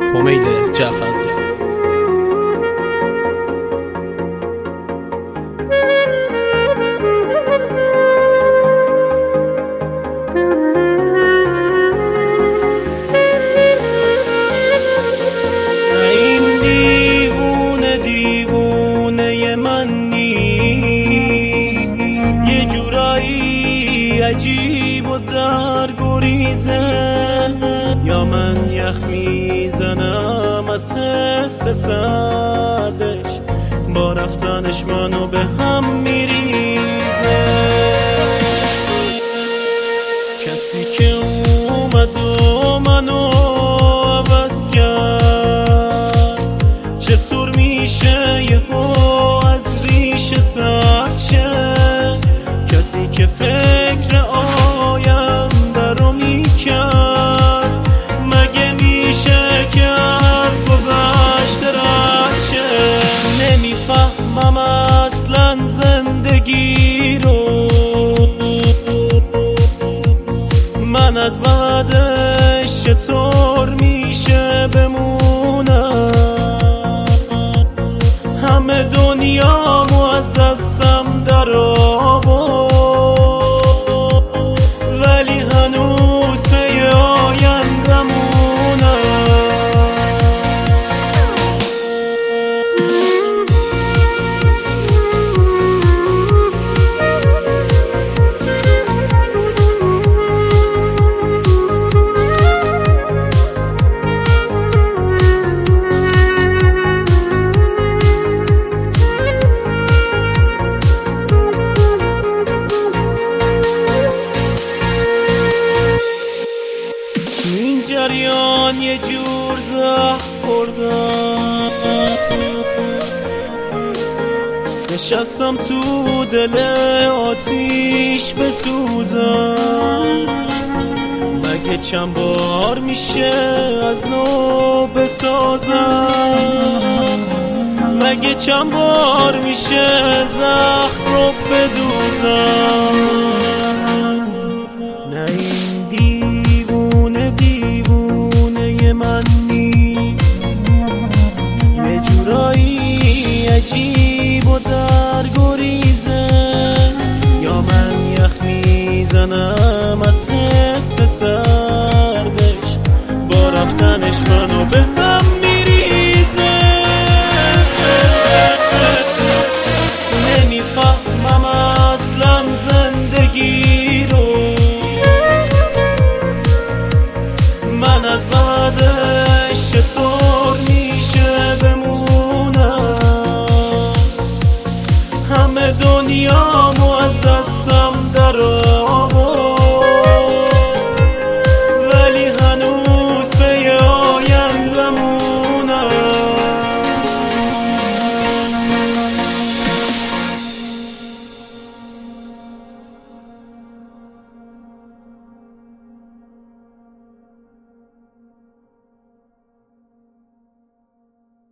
حمیل جعفرزاده. این دیوونه من نیست، یه جورایی عجیب و درگریزه، یا من یخ میزنم از حس سردش، با رفتنش منو به هم میریزه. کسی که اومد و منو عوض کرد، چطور میشه یهو از ریشه سرد شه؟ کسی که فکر آینده رو میکرد، مگه میشه که از گذشته رد شه؟ نمیفهمم اصلا زندگی رو، من از بعدش چطور میشه بمونم؟ همه دنیامو از دستم در آورد، ولی هنوز پی آیندمونم. جریان یه جور زخم خوردم، نشستم تو دل آتیش بسوزم. مگه چند بار میشه از نو بسازم؟ مگه چند بار میشه زخم رو بدوزم؟ نه این دیوونه من نیست، یه جورایی عجیب و درگریزه، یا من یخ میزنم از حس سردش، با رفتنش منو به هم میریزه. نمیفهمم اصلا زندگی رو، من از بعدش چطور میشه بمونم؟ همه دنیامو از دستم در